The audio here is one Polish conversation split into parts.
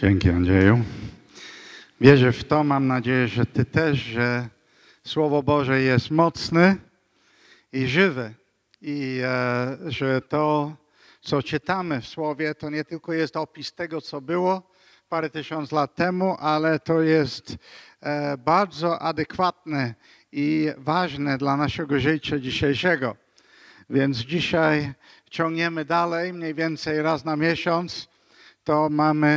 Dzięki, Andrzeju. Wierzę w to, mam nadzieję, że ty też, że Słowo Boże jest mocne i żywe i że to, co czytamy w Słowie, to nie tylko jest opis tego, co było parę tysięcy lat temu, ale to jest bardzo adekwatne i ważne dla naszego życia dzisiejszego. Więc dzisiaj ciągniemy dalej, mniej więcej raz na miesiąc, to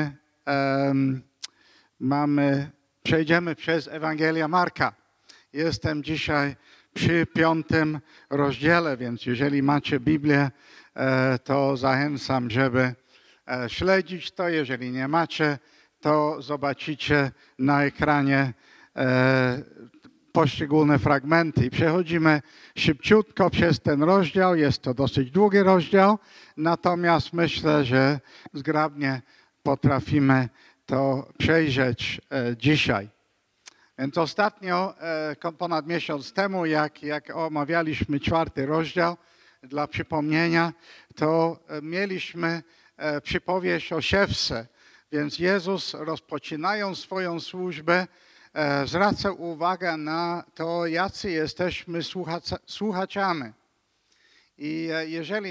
przejdziemy przez Ewangelię Marka. Jestem dzisiaj przy 5. rozdziale, więc jeżeli macie Biblię, to zachęcam, żeby śledzić to. Jeżeli nie macie, to zobaczycie na ekranie poszczególne fragmenty. I przechodzimy szybciutko przez ten rozdział. Jest to dosyć długi rozdział, natomiast myślę, że zgrabnie potrafimy to przejrzeć dzisiaj. Więc ostatnio, ponad miesiąc temu, jak omawialiśmy 4. rozdział, dla przypomnienia, to mieliśmy przypowieść o siewce. Więc Jezus, rozpoczynając swoją służbę, zwraca uwagę na to, jacy jesteśmy słuchaczami. I jeżeli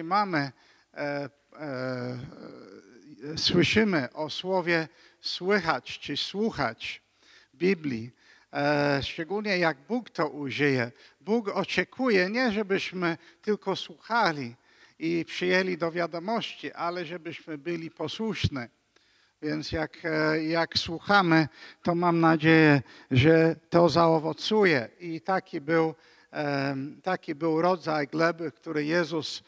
słyszymy o słowie słychać czy słuchać w Biblii, szczególnie jak Bóg to użyje. Bóg oczekuje nie, żebyśmy tylko słuchali i przyjęli do wiadomości, ale żebyśmy byli posłuszni. Więc jak słuchamy, to mam nadzieję, że to zaowocuje. I taki był rodzaj gleby, który Jezus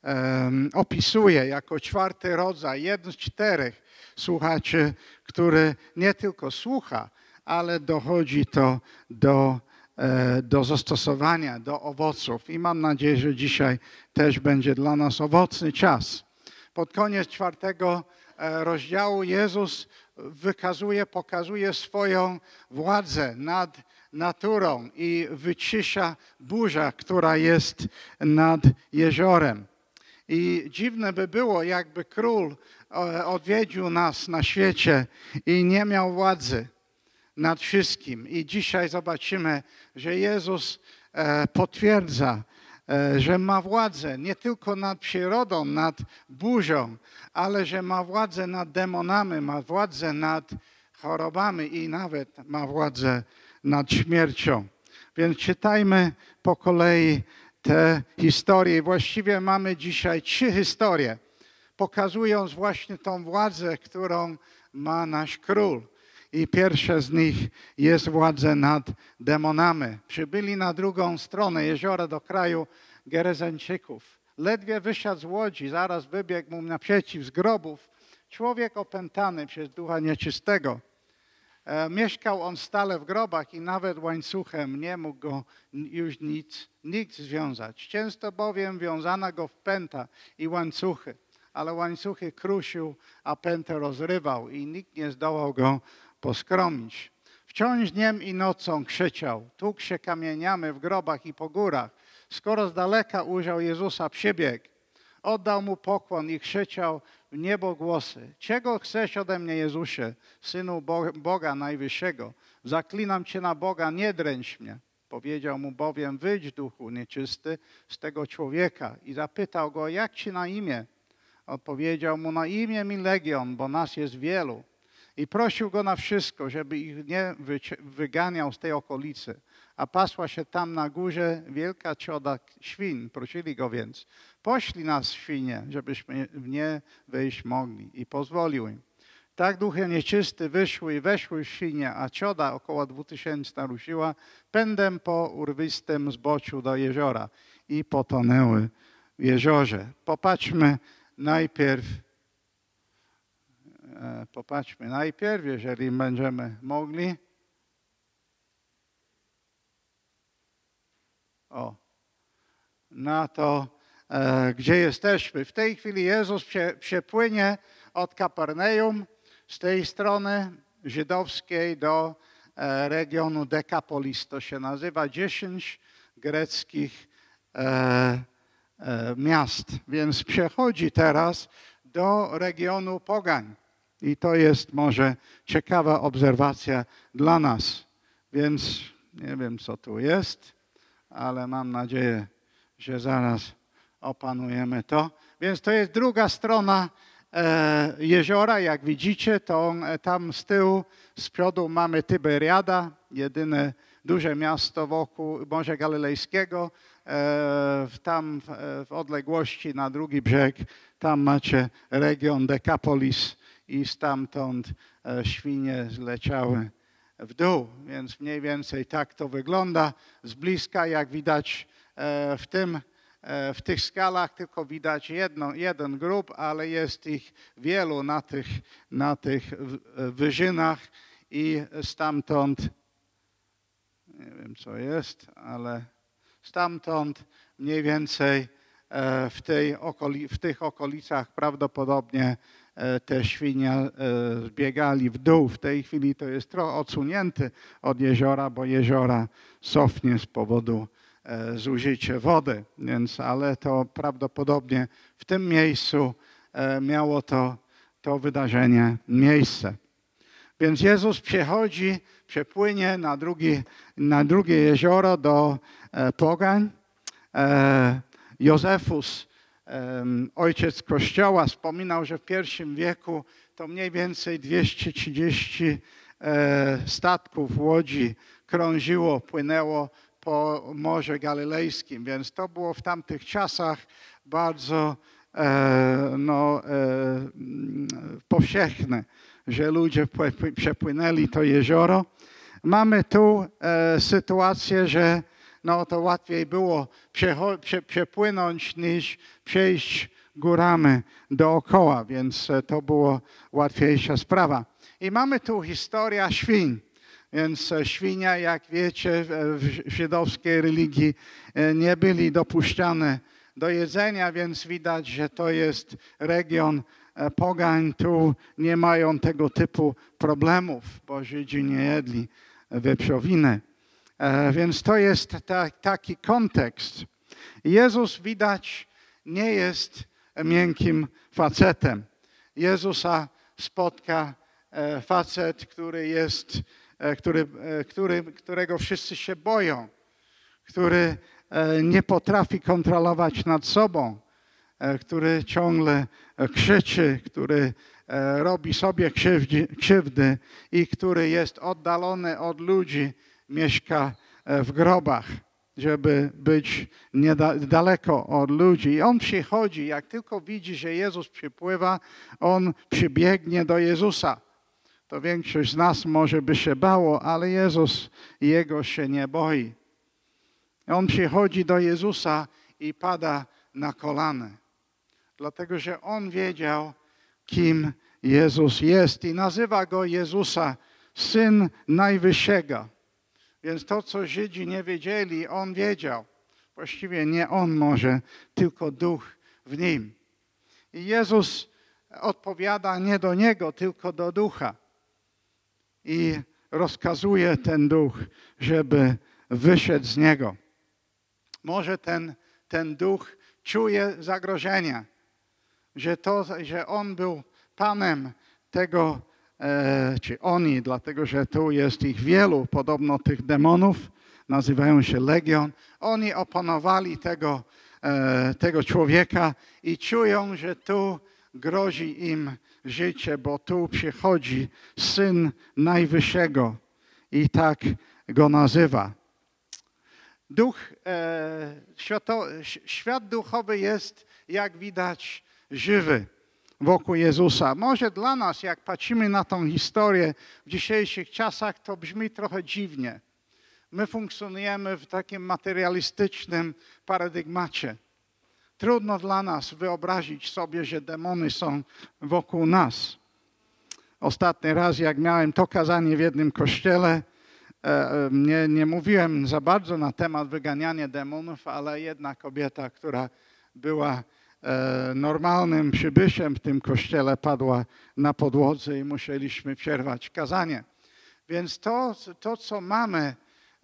opisuje jako 4. rodzaj, jeden z 4 słuchaczy, który nie tylko słucha, ale dochodzi to do zastosowania, do owoców. I mam nadzieję, że dzisiaj też będzie dla nas owocny czas. Pod koniec 4. rozdziału Jezus pokazuje swoją władzę nad naturą i wycisza burzę, która jest nad jeziorem. I dziwne by było, jakby król odwiedził nas na świecie i nie miał władzy nad wszystkim. I dzisiaj zobaczymy, że Jezus potwierdza, że ma władzę nie tylko nad przyrodą, nad burzą, ale że ma władzę nad demonami, ma władzę nad chorobami i nawet ma władzę nad śmiercią. Więc czytajmy po kolei te historie. Właściwie mamy dzisiaj 3 historie, pokazując właśnie tą władzę, którą ma nasz król. I pierwsza z nich jest władza nad demonami. Przybyli na drugą stronę jeziora do kraju Gerezeńczyków. Ledwie wysiadł z łodzi, zaraz wybiegł mu naprzeciw z grobów człowiek opętany przez ducha nieczystego. Mieszkał on stale w grobach i nawet łańcuchem nie mógł go już nikt związać. Często bowiem wiązano go w pęta i łańcuchy, ale łańcuchy krusił, a pętę rozrywał i nikt nie zdołał go poskromić. Wciąż dniem i nocą krzyczał, tłukł się kamieniami w grobach i po górach. Skoro z daleka ujrzał Jezusa, przybiegł, oddał mu pokłon i krzyczał w niebo głosy. Czego chcesz ode mnie, Jezusie, Synu Boga Najwyższego? Zaklinam Cię na Boga, nie dręcz mnie. Powiedział mu bowiem, wyjdź duchu nieczysty z tego człowieka. I zapytał go, jak Ci na imię? Odpowiedział mu, na imię mi Legion, bo nas jest wielu. I prosił go na wszystko, żeby ich nie wyganiał z tej okolicy. A pasła się tam na górze wielka cioda świń. Prosili go więc, poślij nas świnie, żebyśmy w nie wejść mogli. I pozwolił im. Tak duchy nieczyste wyszły i weszły w świnie, a cioda około 2000 naruszyła pędem po urwistym zboczu do jeziora i potonęły w jeziorze. Popatrzmy najpierw, jeżeli będziemy mogli. Na to, gdzie jesteśmy. W tej chwili Jezus przepłynie od Kapernaum z tej strony żydowskiej do regionu Dekapolis. To się nazywa 10 greckich miast. Więc przechodzi teraz do regionu pogań. I to jest może ciekawa obserwacja dla nas. Więc nie wiem, co tu jest, ale mam nadzieję, że zaraz opanujemy to. Więc to jest druga strona jeziora. Jak widzicie, to tam z tyłu, z przodu mamy Tyberiada, jedyne duże miasto wokół Morza Galilejskiego. Tam w odległości na drugi brzeg, tam macie region Dekapolis i stamtąd świnie zleciały w dół. Więc mniej więcej tak to wygląda. Z bliska, jak widać w tych skalach tylko widać jeden grób, ale jest ich wielu na tych wyżynach i stamtąd, nie wiem co jest, ale stamtąd mniej więcej w tych okolicach prawdopodobnie te świnie zbiegali w dół. W tej chwili to jest trochę odsunięty od jeziora, bo jeziora sofnie z powodu zużycia wody. Ale to prawdopodobnie w tym miejscu miało to wydarzenie miejsce. Więc Jezus przepłynie na drugie jezioro do pogań. Józefus, ojciec Kościoła, wspominał, że w I wieku to mniej więcej 230 statków, łodzi krążyło, płynęło po Morzu Galilejskim, więc to było w tamtych czasach bardzo powszechne, że ludzie przepłynęli to jezioro. Mamy tu sytuację, że to łatwiej było przepłynąć niż przejść górami dookoła, więc to była łatwiejsza sprawa. I mamy tu historię świń. Więc świnia, jak wiecie, w żydowskiej religii nie byli dopuszczane do jedzenia, więc widać, że to jest region pogań. Tu nie mają tego typu problemów, bo Żydzi nie jedli wieprzowiny. Więc to jest taki kontekst. Jezus, widać, nie jest miękkim facetem. Jezusa spotka facet, którego wszyscy się boją, który nie potrafi kontrolować nad sobą, który ciągle krzyczy, który robi sobie krzywdy i który jest oddalony od ludzi, mieszka w grobach, żeby być daleko od ludzi. I on przychodzi, jak tylko widzi, że Jezus przypływa, on przybiegnie do Jezusa. To większość z nas może by się bało, ale Jezus jego się nie boi. On przychodzi do Jezusa i pada na kolana. Dlatego, że on wiedział, kim Jezus jest i nazywa go Jezusa Syn Najwyższego. Więc to, co Żydzi nie wiedzieli, on wiedział. Właściwie nie on może, tylko Duch w nim. I Jezus odpowiada nie do niego, tylko do Ducha. I rozkazuje ten Duch, żeby wyszedł z niego. Może ten Duch czuje zagrożenia, że on był Panem tego, czy oni, dlatego że tu jest ich wielu, podobno tych demonów, nazywają się Legion. Oni opanowali tego człowieka i czują, że tu grozi im życie, bo tu przychodzi Syn Najwyższego i tak go nazywa. Świat duchowy jest, jak widać, żywy wokół Jezusa. Może dla nas, jak patrzymy na tą historię w dzisiejszych czasach, to brzmi trochę dziwnie. My funkcjonujemy w takim materialistycznym paradygmacie. Trudno dla nas wyobrazić sobie, że demony są wokół nas. Ostatni raz, jak miałem to kazanie w jednym kościele, nie mówiłem za bardzo na temat wyganiania demonów, ale jedna kobieta, która była normalnym przybyszem w tym kościele, padła na podłodze i musieliśmy przerwać kazanie. Więc to co mamy,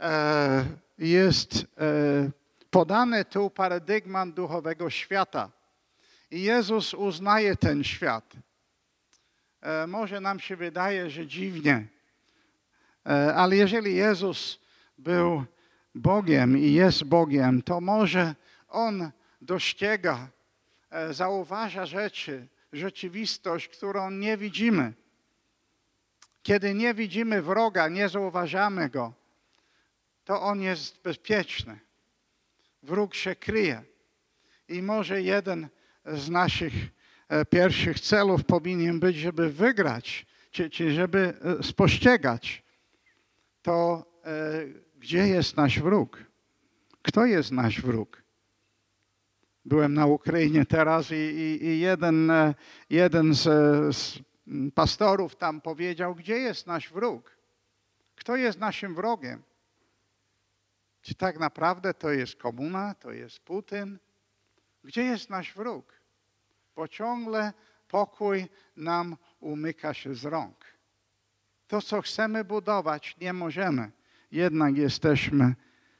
jest podane tu paradygmat duchowego świata. I Jezus uznaje ten świat. Może nam się wydaje, że dziwnie, ale jeżeli Jezus był Bogiem i jest Bogiem, to może On dostrzega, zauważa rzeczy, rzeczywistość, którą nie widzimy. Kiedy nie widzimy wroga, nie zauważamy go, to on jest bezpieczny. Wróg się kryje. I może jeden z naszych pierwszych celów powinien być, żeby wygrać, czy żeby spostrzegać to, gdzie jest nasz wróg. Kto jest nasz wróg? Byłem na Ukrainie teraz i jeden z pastorów tam powiedział, gdzie jest nasz wróg? Kto jest naszym wrogiem? Czy tak naprawdę to jest komuna, to jest Putin? Gdzie jest nasz wróg? Bo ciągle pokój nam umyka się z rąk. To, co chcemy budować, nie możemy. Jednak jesteśmy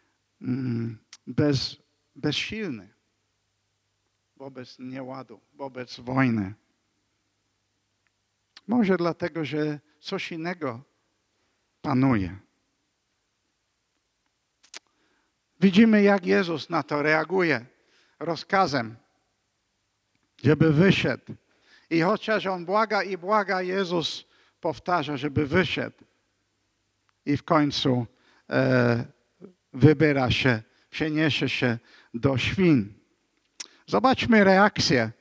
bezsilni wobec nieładu, wobec wojny. Może dlatego, że coś innego panuje. Widzimy, jak Jezus na to reaguje rozkazem, żeby wyszedł. I chociaż On błaga, Jezus powtarza, żeby wyszedł. I w końcu wybiera się, przeniesie się do świń. Zobaczmy reakcję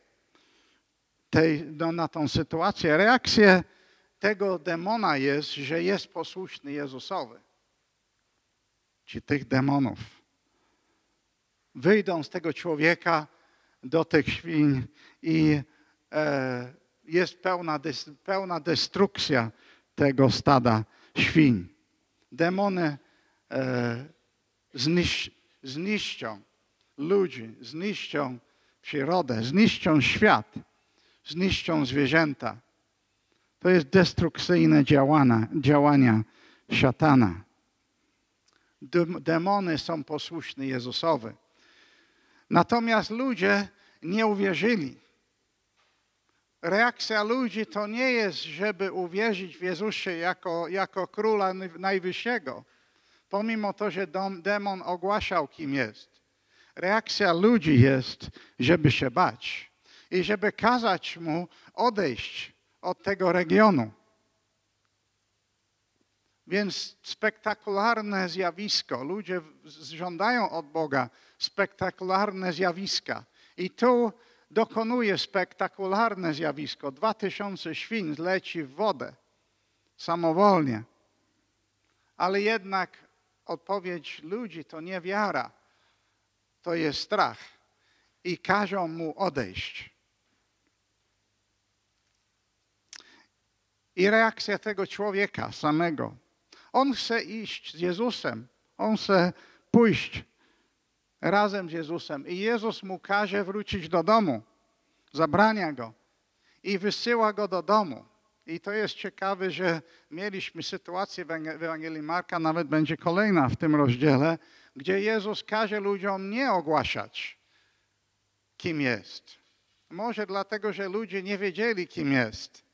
na tą sytuację. Reakcja tego demona jest, że jest posłuszny Jezusowi. Czy tych demonów. Wyjdą z tego człowieka do tych świń i jest pełna destrukcja tego stada świń. Demony zniszczą ludzi, zniszczą przyrodę, zniszczą świat, zniszczą zwierzęta. To jest destrukcyjne działania szatana. Demony są posłuszne Jezusowi. Natomiast ludzie nie uwierzyli. Reakcja ludzi to nie jest, żeby uwierzyć w Jezusie jako Króla Najwyższego, pomimo to, że demon ogłaszał, kim jest. Reakcja ludzi jest, żeby się bać i żeby kazać mu odejść od tego regionu. Więc spektakularne zjawisko. Ludzie żądają od Boga spektakularne zjawiska. I tu dokonuje spektakularne zjawisko. 2000 świń zleci w wodę samowolnie. Ale jednak odpowiedź ludzi to nie wiara, to jest strach. I każą mu odejść. I reakcja tego człowieka samego. On chce iść z Jezusem. On chce pójść razem z Jezusem. I Jezus mu każe wrócić do domu. Zabrania go. I wysyła go do domu. I to jest ciekawe, że mieliśmy sytuację w Ewangelii Marka, nawet będzie kolejna w tym rozdziale, gdzie Jezus każe ludziom nie ogłaszać, kim jest. Może dlatego, że ludzie nie wiedzieli, kim jest.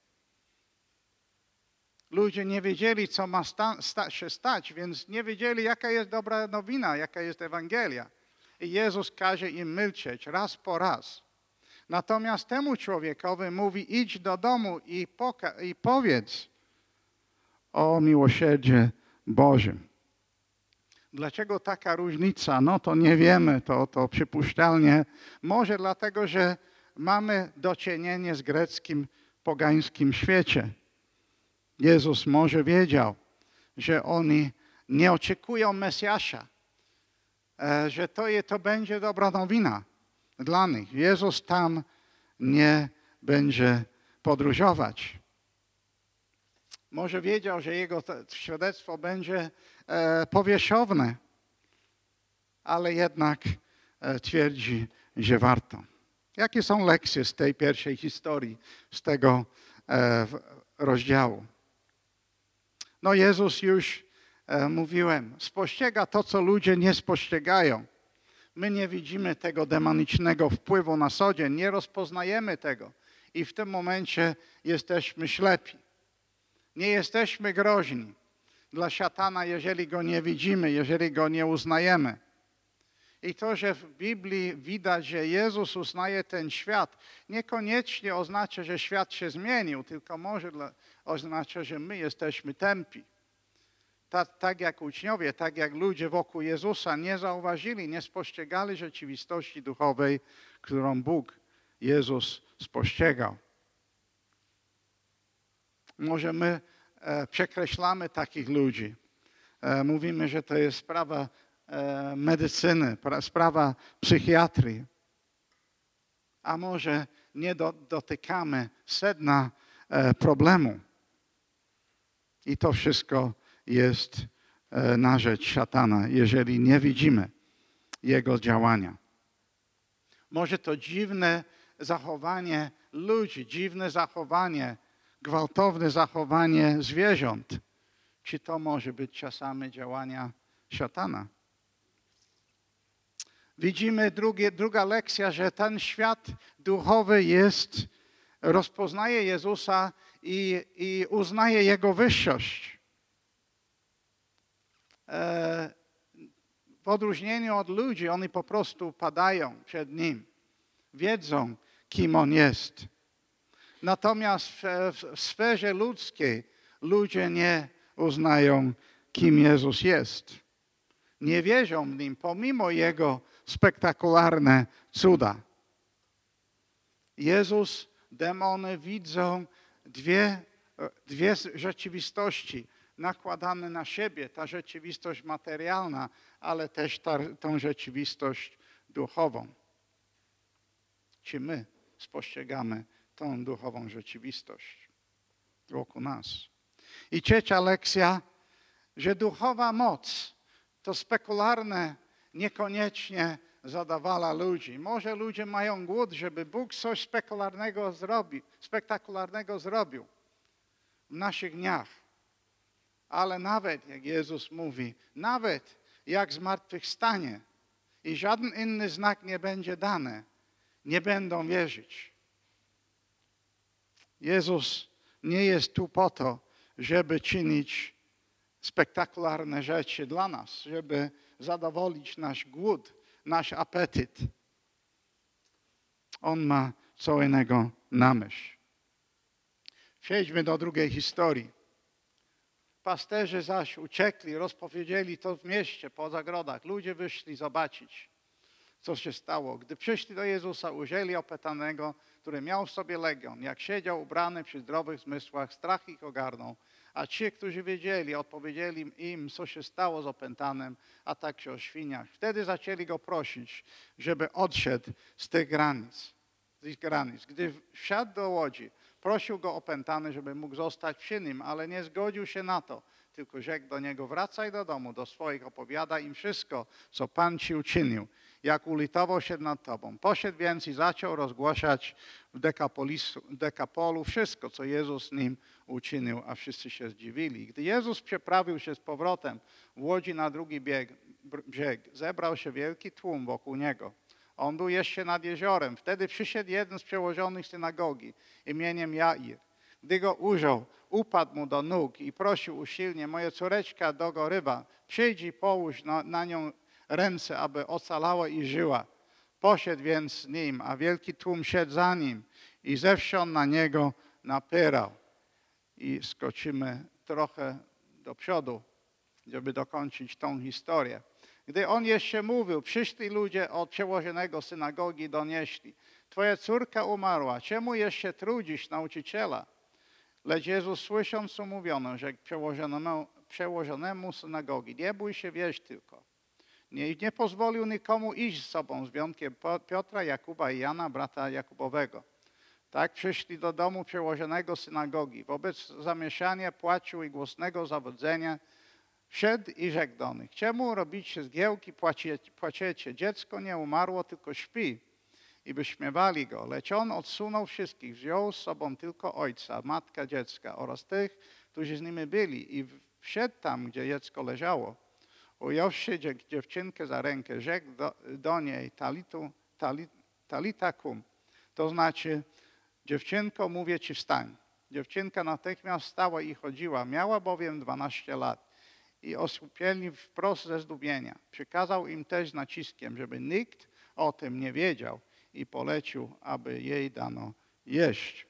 Ludzie nie wiedzieli, co ma się stać, więc nie wiedzieli, jaka jest dobra nowina, jaka jest Ewangelia. I Jezus każe im milczeć raz po raz. Natomiast temu człowiekowi mówi, idź do domu i powiedz o miłosierdzie Bożym. Dlaczego taka różnica? No to nie wiemy, to przypuszczalnie. Może dlatego, że mamy do czynienia z greckim, pogańskim świecie. Jezus może wiedział, że oni nie oczekują Mesjasza, że to będzie dobra nowina dla nich. Jezus tam nie będzie podróżować. Może wiedział, że jego świadectwo będzie powierzchowne, ale jednak twierdzi, że warto. Jakie są lekcje z tej pierwszej historii, z tego rozdziału? No Jezus już, mówiłem, spostrzega to, co ludzie nie spostrzegają. My nie widzimy tego demonicznego wpływu na co dzień, nie rozpoznajemy tego. i w tym momencie jesteśmy ślepi. Nie jesteśmy groźni dla szatana, jeżeli go nie widzimy, jeżeli go nie uznajemy. I to, że w Biblii widać, że Jezus uznaje ten świat, niekoniecznie oznacza, że świat się zmienił, tylko może oznacza, że my jesteśmy tępi. Tak jak uczniowie, tak jak ludzie wokół Jezusa nie zauważyli, nie spostrzegali rzeczywistości duchowej, którą Bóg, Jezus spostrzegał. Może my przekreślamy takich ludzi. Mówimy, że to jest sprawa medycyny, sprawa psychiatrii. A może nie dotykamy sedna problemu. I to wszystko jest na rzecz szatana, jeżeli nie widzimy jego działania. Może to dziwne zachowanie ludzi, dziwne zachowanie, gwałtowne zachowanie zwierząt. Czy to może być czasami działania szatana? Widzimy druga lekcja, że ten świat duchowy rozpoznaje Jezusa i uznaje Jego wyższość. W odróżnieniu od ludzi, oni po prostu padają przed Nim. Wiedzą, kim On jest. Natomiast w sferze ludzkiej ludzie nie uznają, kim Jezus jest. Nie wierzą w Nim, pomimo Jego spektakularne cuda. Jezus, demony widzą dwie rzeczywistości nakładane na siebie. Ta rzeczywistość materialna, ale też tą rzeczywistość duchową. Czy my spostrzegamy tą duchową rzeczywistość wokół nas? I trzecia lekcja, że duchowa moc to spekularne niekoniecznie zadawala ludzi. Może ludzie mają głód, żeby Bóg coś spektakularnego zrobił w naszych dniach. Ale nawet, jak Jezus mówi, nawet jak zmartwychwstanie i żaden inny znak nie będzie dany, nie będą wierzyć. Jezus nie jest tu po to, żeby czynić spektakularne rzeczy dla nas, żeby zadowolić nasz głód, nasz apetyt. On ma co innego na myśl. Przejdźmy do drugiej historii. Pasterze zaś uciekli, rozpowiedzieli to w mieście, po zagrodach. Ludzie wyszli zobaczyć, co się stało. Gdy przyszli do Jezusa, ujrzeli opętanego, który miał w sobie legion. Jak siedział ubrany przy zdrowych zmysłach, strach ich ogarnął. A ci, którzy wiedzieli, odpowiedzieli im, co się stało z opętanym, a także o świniach. Wtedy zaczęli go prosić, żeby odszedł z tych granic. Gdy wsiadł do łodzi, prosił go opętany, żeby mógł zostać przy nim, ale nie zgodził się na to. Tylko rzekł do niego, wracaj do domu, do swoich, opowiadaj im wszystko, co Pan ci uczynił, jak ulitował się nad tobą. Poszedł więc i zaczął rozgłaszać w Dekapolu wszystko, co Jezus z nim uczynił, a wszyscy się zdziwili. Gdy Jezus przeprawił się z powrotem w łodzi na drugi brzeg, zebrał się wielki tłum wokół niego. On był jeszcze nad jeziorem. Wtedy przyszedł jeden z przełożonych synagogi imieniem Jair. Gdy go ujrzał, upadł mu do nóg i prosił usilnie, moja córeczka dogorywa, przyjdź i połóż na nią ręce, aby ocalała i żyła. Poszedł więc z nim, a wielki tłum szedł za nim i zewsząd na niego napierał. I skoczymy trochę do przodu, żeby dokończyć tą historię. Gdy on jeszcze mówił, przyszli ludzie od przełożonego synagogi i donieśli, twoja córka umarła, czemu jeszcze trudzisz nauczyciela? Lecz Jezus, słysząc, co mówiono, rzekł przełożonemu synagogi, nie bój się, wierz tylko. Nie pozwolił nikomu iść z sobą, z wyjątkiem Piotra, Jakuba i Jana, brata Jakubowego. Tak przyszli do domu przełożonego synagogi. Wobec zamieszania, płaczu i głosnego zawodzenia wszedł i rzekł do nich, czemu robicie zgiełki, płaczecie? Dziecko nie umarło, tylko śpi. I wyśmiewali go. Lecz on odsunął wszystkich, wziął z sobą tylko ojca, matka dziecka oraz tych, którzy z nimi byli i wszedł tam, gdzie dziecko leżało. Ująwszy dziewczynkę za rękę, rzekł do niej talita kum. To znaczy, Dziewczynko, mówię ci, wstań. Dziewczynka natychmiast wstała i chodziła. Miała bowiem 12 lat. I osłupieli wprost ze zdumienia. Przykazał im też z naciskiem, żeby nikt o tym nie wiedział i polecił, aby jej dano jeść.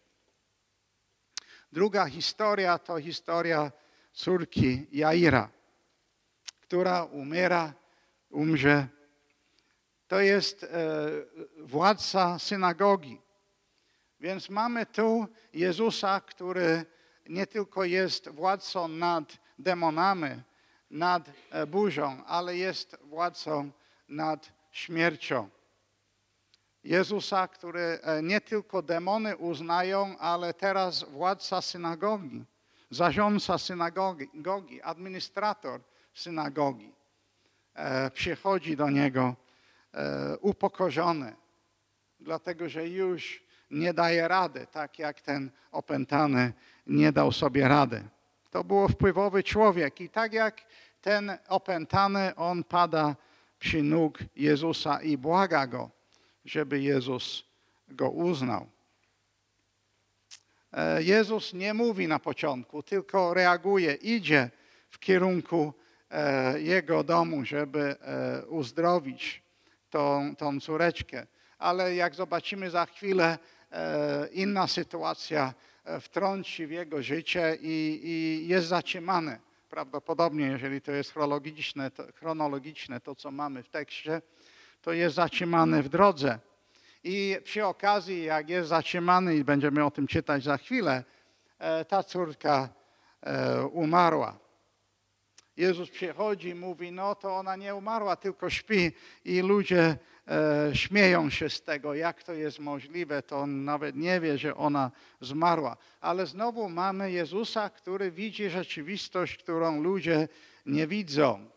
Druga historia to historia córki Jaira, która umrze. To jest władca synagogi. Więc mamy tu Jezusa, który nie tylko jest władcą nad demonami, nad burzą, ale jest władcą nad śmiercią. Jezusa, który nie tylko demony uznają, ale teraz władca synagogi, zarządca synagogi, administrator synagogi przychodzi do niego upokorzony, dlatego że już nie daje rady, tak jak ten opętany nie dał sobie rady. To był wpływowy człowiek i tak jak ten opętany, on pada przy nóg Jezusa i błaga go, żeby Jezus go uznał. Jezus nie mówi na początku, tylko reaguje, idzie w kierunku jego domu, żeby uzdrowić tą córeczkę. Ale jak zobaczymy za chwilę, inna sytuacja wtrąci w jego życie i jest zatrzymany. Prawdopodobnie, jeżeli to jest chronologiczne, to co mamy w tekście, to jest zatrzymany w drodze. I przy okazji, jak jest zatrzymany, i będziemy o tym czytać za chwilę, ta córka umarła. Jezus przychodzi i mówi, no to ona nie umarła, tylko śpi. I ludzie śmieją się z tego, jak to jest możliwe. To on nawet nie wie, że ona zmarła. Ale znowu mamy Jezusa, który widzi rzeczywistość, którą ludzie nie widzą,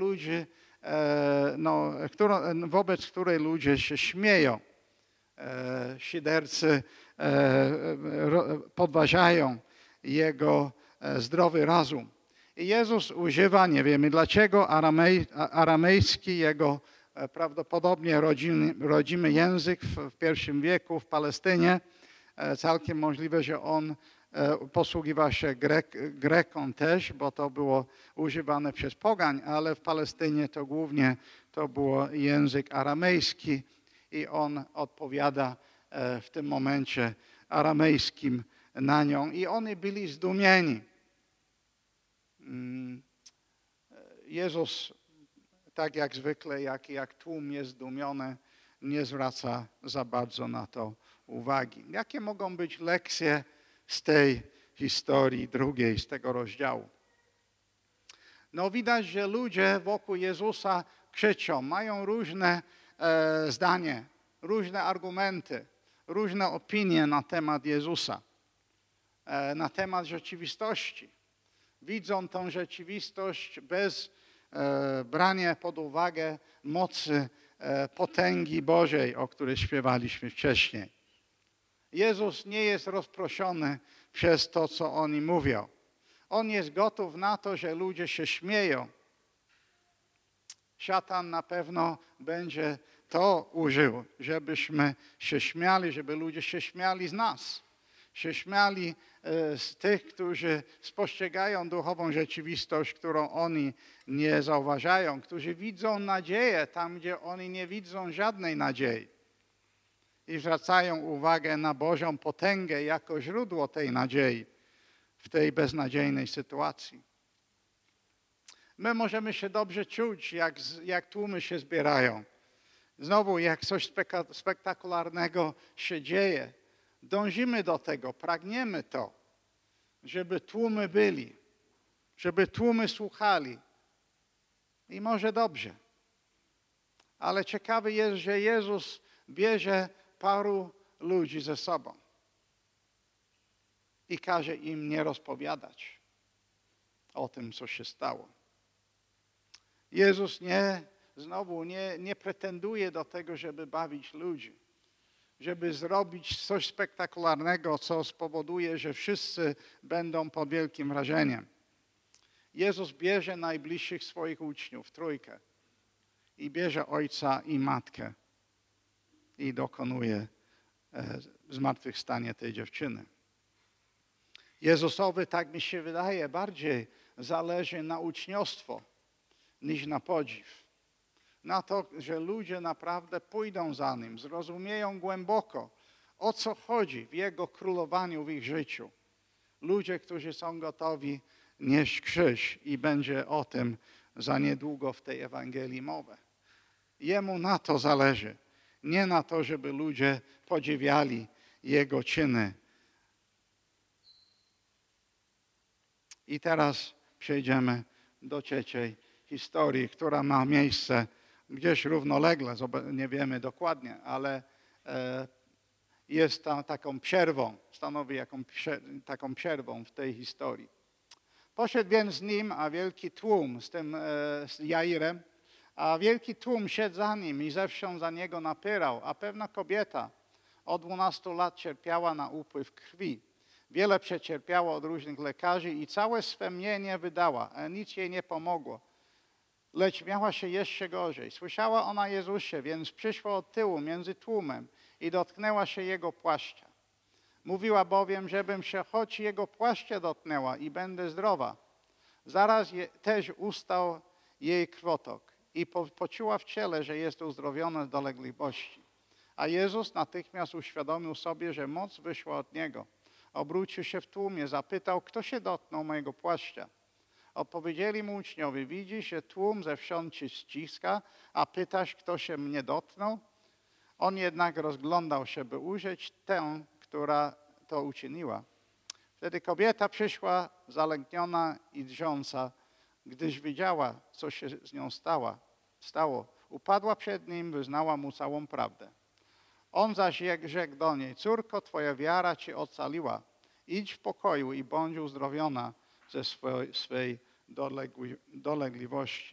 wobec której ludzie się śmieją. Szydercy podważają jego zdrowy rozum. I Jezus używa, nie wiemy dlaczego, aramejski, jego prawdopodobnie rodzimy język w pierwszym wieku w Palestynie. Całkiem możliwe, że on posługiwał się Grekom też, bo to było używane przez pogań, ale w Palestynie to głównie to był język aramejski i on odpowiada w tym momencie aramejskim na nią. I oni byli zdumieni. Jezus, tak jak zwykle, jak tłum jest zdumiony, nie zwraca za bardzo na to uwagi. Jakie mogą być lekcje z tej historii drugiej, z tego rozdziału? No widać, że ludzie wokół Jezusa krzyczą, mają różne zdanie, różne argumenty, różne opinie na temat Jezusa, na temat rzeczywistości. Widzą tą rzeczywistość bez brania pod uwagę mocy, potęgi Bożej, o której śpiewaliśmy wcześniej. Jezus nie jest rozproszony przez to, co oni mówią. On jest gotów na to, że ludzie się śmieją. Szatan na pewno będzie to użył, żebyśmy się śmiali, żeby ludzie się śmiali z nas. Się śmiali z tych, którzy spostrzegają duchową rzeczywistość, którą oni nie zauważają, którzy widzą nadzieję tam, gdzie oni nie widzą żadnej nadziei. I zwracają uwagę na Bożą potęgę jako źródło tej nadziei w tej beznadziejnej sytuacji. My możemy się dobrze czuć, jak tłumy się zbierają. Znowu, jak coś spektakularnego się dzieje. Dążymy do tego, pragniemy to, żeby tłumy byli, żeby tłumy słuchali. I może dobrze. Ale ciekawe jest, że Jezus bierze paru ludzi ze sobą i każe im nie rozpowiadać o tym, co się stało. Jezus nie pretenduje do tego, żeby bawić ludzi, żeby zrobić coś spektakularnego, co spowoduje, że wszyscy będą pod wielkim wrażeniem. Jezus bierze najbliższych swoich uczniów, trójkę, i bierze ojca i matkę i dokonuje zmartwychwstanie tej dziewczyny. Jezusowi, tak mi się wydaje, bardziej zależy na uczniostwo niż na podziw. Na to, że ludzie naprawdę pójdą za Nim, zrozumieją głęboko, o co chodzi w Jego królowaniu w ich życiu. Ludzie, którzy są gotowi nieść krzyż i będzie o tym za niedługo w tej Ewangelii mowa. Jemu na to zależy. Nie na to, żeby ludzie podziwiali Jego czyny. I teraz przejdziemy do trzeciej historii, która ma miejsce gdzieś równolegle, nie wiemy dokładnie, ale jest taką przerwą, stanowi taką przerwą w tej historii. Poszedł więc z nim, a wielki tłum, z Jairem, a wielki tłum szedł za nim i ze wsią za niego napierał, a pewna kobieta od 12 lat cierpiała na upływ krwi. Wiele przecierpiała od różnych lekarzy i całe swe mienie wydała, a nic jej nie pomogło. Lecz miała się jeszcze gorzej. Słyszała ona Jezusie, więc przyszła od tyłu między tłumem i dotknęła się Jego płaszcza. Mówiła bowiem, żebym się choć Jego płaszcza dotknęła i będę zdrowa. Zaraz też ustał jej krwotok i poczuła w ciele, że jest uzdrowiona z dolegliwości. A Jezus natychmiast uświadomił sobie, że moc wyszła od Niego. Obrócił się w tłumie, zapytał, kto się dotknął mojego płaszcza. Odpowiedzieli mu uczniowie, widzisz, że tłum zewsząd ci ściska, a pytasz, kto się mnie dotknął? On jednak rozglądał się, by ujrzeć tę, która to uczyniła. Wtedy kobieta przyszła zalękniona i drżąca, gdyż widziała, co się z nią stało. Upadła przed nim, wyznała mu całą prawdę. On zaś rzekł do niej, córko, twoja wiara cię ocaliła. Idź w pokoju i bądź uzdrowiona ze swej dolegliwości.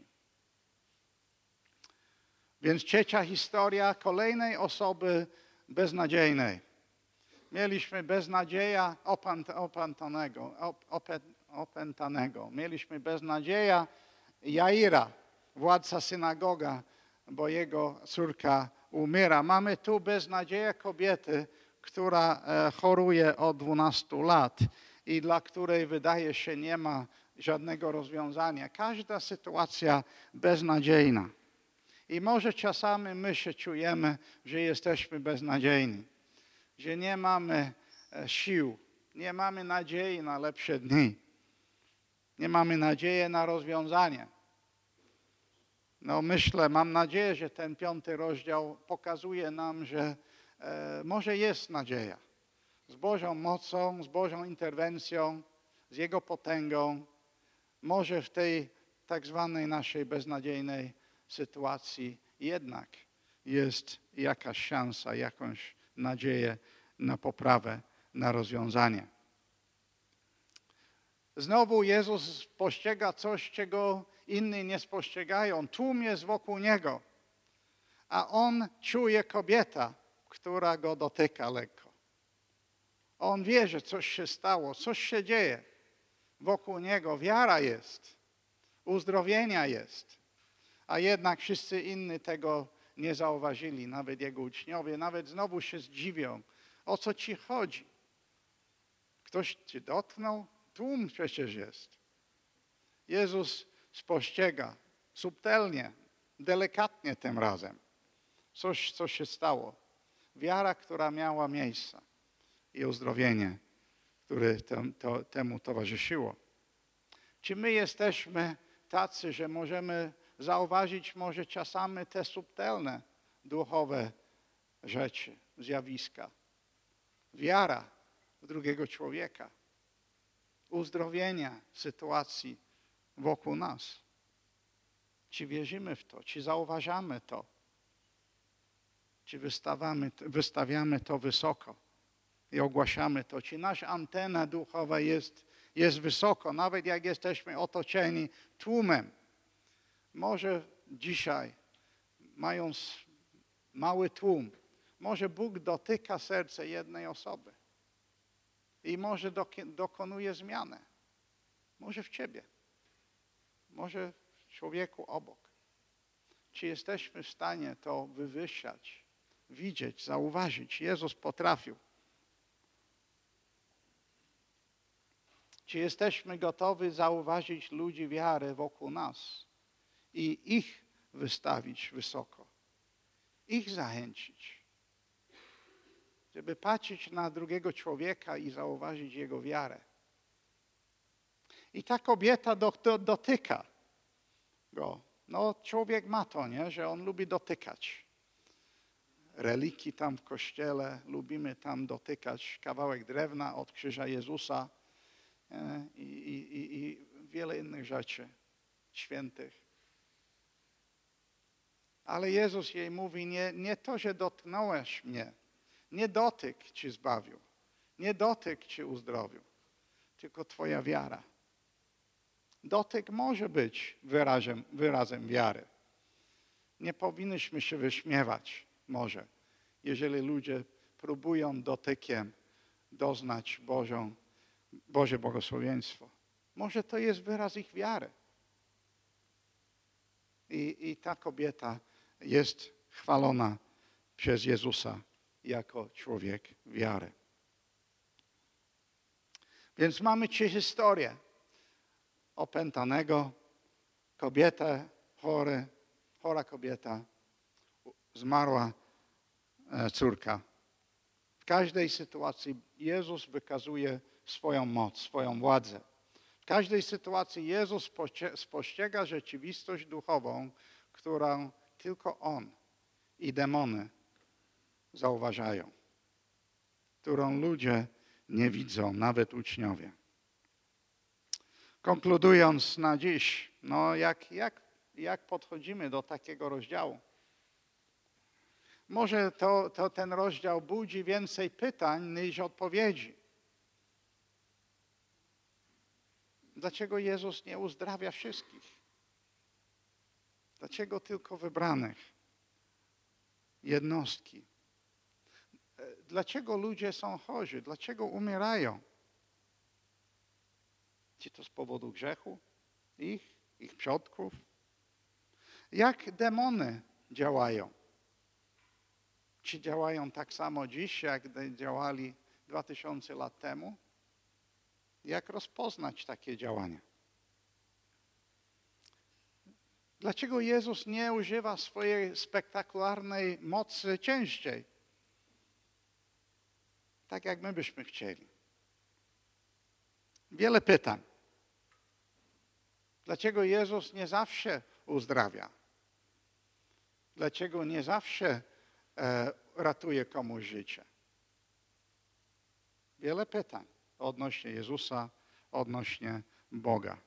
Więc trzecia historia kolejnej osoby beznadziejnej. Mieliśmy beznadzieja opętanego. Mieliśmy beznadzieja Jaira, władca synagoga, bo jego córka umiera. Mamy tu beznadzieję kobiety, która choruje od 12 lat i dla której wydaje się nie ma żadnego rozwiązania. Każda sytuacja beznadziejna. I może czasami my się czujemy, że jesteśmy beznadziejni, że nie mamy sił, nie mamy nadziei na lepsze dni, nie mamy nadziei na rozwiązanie. No mam nadzieję, że ten 5. rozdział pokazuje nam, że może jest nadzieja. Z Bożą mocą, z Bożą interwencją, z Jego potęgą, może w tej tak zwanej naszej beznadziejnej sytuacji jednak jest jakaś szansa, jakąś nadzieję na poprawę, na rozwiązanie. Znowu Jezus postrzega coś, czego inni nie spostrzegają. Tłum jest wokół Niego, a On czuje kobietę, która Go dotyka lekko. On wie, że coś się stało, coś się dzieje wokół Niego. Wiara jest, uzdrowienia jest, a jednak wszyscy inni tego nie zauważyli, nawet Jego uczniowie, nawet znowu się zdziwią. O co Ci chodzi? Ktoś Cię dotknął? Tłum przecież jest. Jezus spostrzega subtelnie, delikatnie tym razem coś, co się stało. Wiara, która miała miejsce i uzdrowienie, które temu towarzyszyło. Czy my jesteśmy tacy, że możemy zauważyć może czasami te subtelne, duchowe rzeczy, zjawiska? Wiara w drugiego człowieka, uzdrowienia sytuacji wokół nas. Czy wierzymy w to? Czy zauważamy to? Czy wystawiamy to wysoko i ogłaszamy to? Czy nasza antena duchowa jest wysoko, nawet jak jesteśmy otoczeni tłumem? Może dzisiaj, mając mały tłum, może Bóg dotyka serce jednej osoby i może dokonuje zmiany. Może w Ciebie, może w człowieku obok. Czy jesteśmy w stanie to wywyższać widzieć, zauważyć. Jezus potrafił. Czy jesteśmy gotowi zauważyć ludzi wiary wokół nas i ich wystawić wysoko, ich zachęcić, żeby patrzeć na drugiego człowieka i zauważyć jego wiarę. I ta kobieta dotyka go. No człowiek ma to, nie? Że on lubi dotykać. Reliki tam w kościele, lubimy tam dotykać kawałek drewna od krzyża Jezusa i wiele innych rzeczy świętych. Ale Jezus jej mówi, nie to, że dotknąłeś mnie, nie dotyk ci zbawił, nie dotyk ci uzdrowił, tylko twoja wiara. Dotyk może być wyrazem wiary. Nie powinniśmy się wyśmiewać może, jeżeli ludzie próbują dotykiem doznać Boże błogosławieństwo. Może to jest wyraz ich wiary. I ta kobieta jest chwalona przez Jezusa jako człowiek wiary. Więc mamy 3 historie. Opętanego, kobietę, chora kobieta, zmarła córka. W każdej sytuacji Jezus wykazuje swoją moc, swoją władzę. W każdej sytuacji Jezus spostrzega rzeczywistość duchową, którą tylko On i demony zauważają, którą ludzie nie widzą, nawet uczniowie. Konkludując na dziś, jak podchodzimy do takiego rozdziału? Może ten rozdział budzi więcej pytań niż odpowiedzi. Dlaczego Jezus nie uzdrawia wszystkich? Dlaczego tylko wybranych? Jednostki. Dlaczego ludzie są chorzy? Dlaczego umierają? Czy to z powodu grzechu? Ich przodków? Jak demony działają? Czy działają tak samo dziś, jak działali 2000 lat temu? Jak rozpoznać takie działania? Dlaczego Jezus nie używa swojej spektakularnej mocy częściej? Tak jak my byśmy chcieli. Wiele pytań. Dlaczego Jezus nie zawsze uzdrawia? Dlaczego nie zawsze ratuje komuś życie? Wiele pytań odnośnie Jezusa, odnośnie Boga.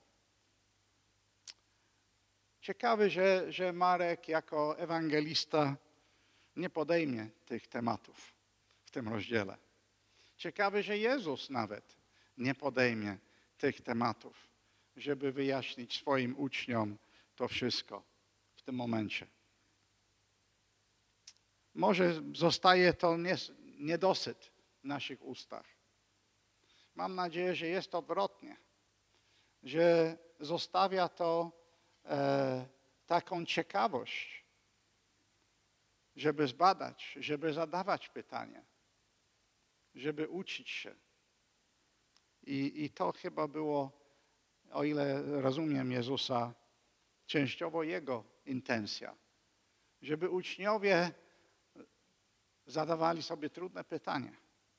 Ciekawe, że Marek jako ewangelista nie podejmie tych tematów w tym rozdziale. Ciekawe, że Jezus nawet nie podejmie tych tematów, żeby wyjaśnić swoim uczniom to wszystko w tym momencie. Może zostaje to niedosyt w naszych ustach. Mam nadzieję, że jest odwrotnie, że zostawia to taką ciekawość, żeby zbadać, żeby zadawać pytania, żeby uczyć się. I to chyba było, o ile rozumiem Jezusa, częściowo Jego intencja. Żeby uczniowie zadawali sobie trudne pytania.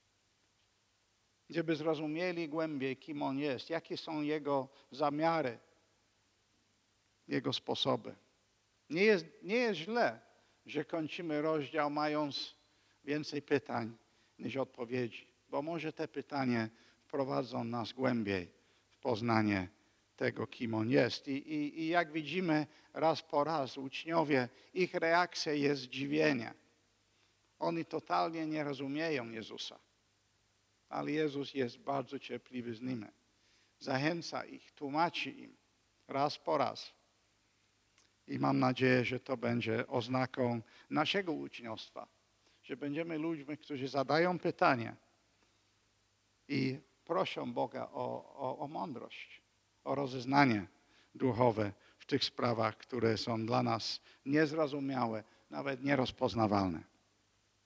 Żeby zrozumieli głębiej, kim On jest, jakie są Jego zamiary, Jego sposoby. Nie jest źle, że kończymy rozdział mając więcej pytań niż odpowiedzi, bo może te pytania wprowadzą nas głębiej w poznanie tego, kim On jest. I jak widzimy raz po raz, uczniowie, ich reakcja jest zdziwienie. Oni totalnie nie rozumieją Jezusa, ale Jezus jest bardzo cierpliwy z nimi. Zachęca ich, tłumaczy im raz po raz. I mam nadzieję, że to będzie oznaką naszego uczniostwa, że będziemy ludźmi, którzy zadają pytania i proszą Boga o mądrość, o rozeznanie duchowe w tych sprawach, które są dla nas niezrozumiałe, nawet nierozpoznawalne.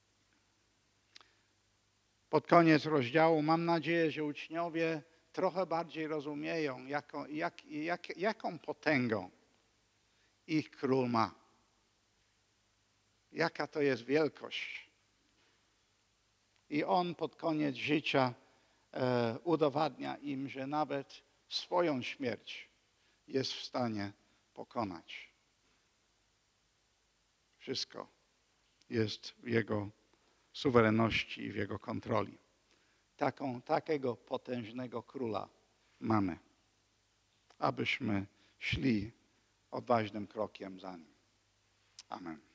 Pod koniec rozdziału mam nadzieję, że uczniowie trochę bardziej rozumieją, jaką potęgą ich król ma. Jaka to jest wielkość. I on pod koniec życia udowadnia im, że nawet swoją śmierć jest w stanie pokonać. Wszystko jest w Jego suwerenności i w Jego kontroli. Takiego potężnego króla mamy, abyśmy szli odważnym krokiem za Nim. Amen.